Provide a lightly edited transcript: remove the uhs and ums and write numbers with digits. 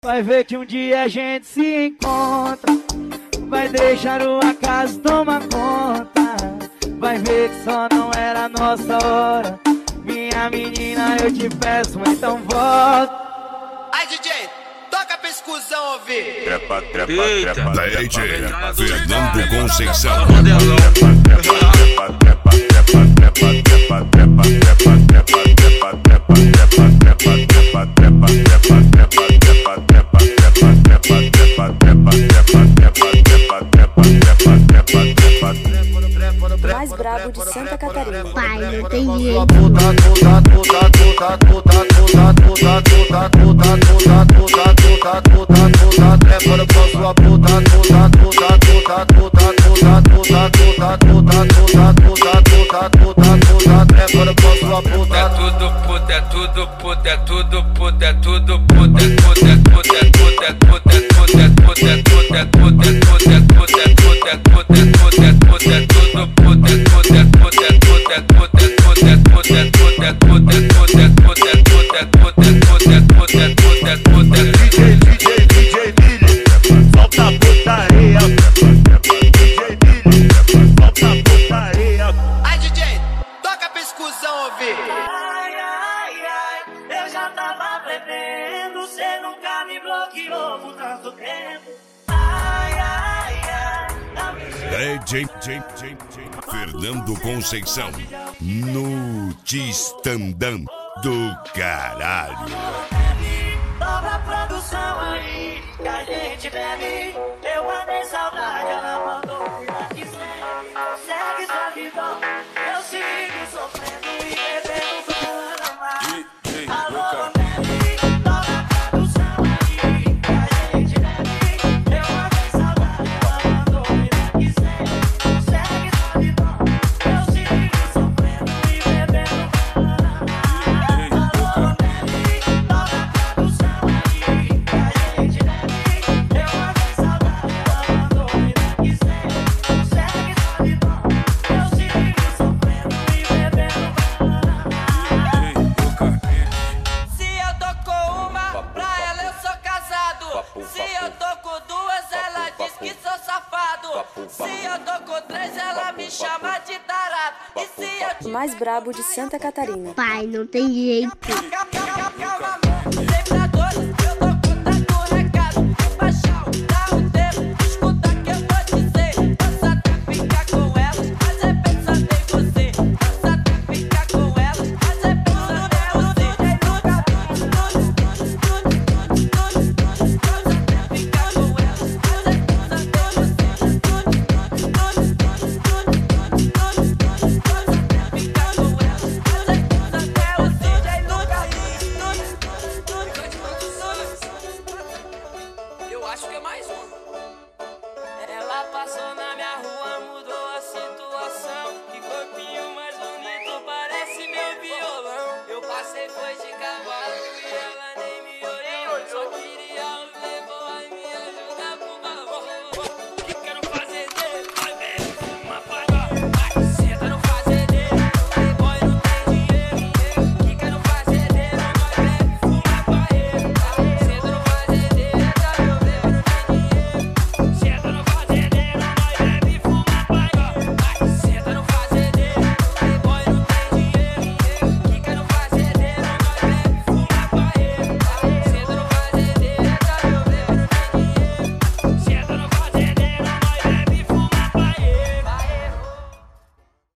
Vai ver que um dia a gente se encontra. Vai deixar o acaso tomar conta. Vai ver que só não era a nossa hora. Minha menina, eu te peço, então volta. Ai, DJ, toca pra exclusão ouvir. Trepa, trepa, trepa. DJ Fernando Conceição. Mais brabo de Santa Catarina. Pai, não tem jeito. Ai, DJ, toca pra exclusão ouvir. Ai, ai, ai, eu já tava bebendo, cê nunca me bloqueou por tanto tempo. Ai, ai, ai, DJ Fernando Conceição no Tistandam do caralho. dobra a produção aí, que a gente bebe. Eu andei saudade, ela mandou cuidar que segue sua vida. Eu sigo sofrendo e bebendo falando mais. Alô, bebe, dobra a produção aí, que a gente bebe. Eu andei saudade, ela mandou cuidar que segue sua vida. Eu sigo sofrendo e bebendo falando mais. Alô, bebe, dobra a produção aí, que a gente bebe. Eu andei saudade, ela mandou cuidar que segue sua vida. Eu sigo sofrendo e bebendo falando mais. Se eu tô com uma, pra ela eu sou casado. Se eu tô com duas, ela diz que sou safado. Se eu tô com três, ela me chama de tarado. E se eu te Mais brabo de Santa Catarina. Pai, não tem jeito. calma, amor, sempre a dor, eu tô contando o recado. Paixão, dá um tempo, escuta que eu vou dizer. Dança até ficar com elas, mas é pensando em você. Dança até ficar com elas, mas é pensando em você. Dança até ficar com elas, mas é pensando em você. Eu acho que é mais um. Ela passou na minha rua, mudou a situação. Que corpinho mais bonito, parece meu violão. Eu passei, foi de cavalo.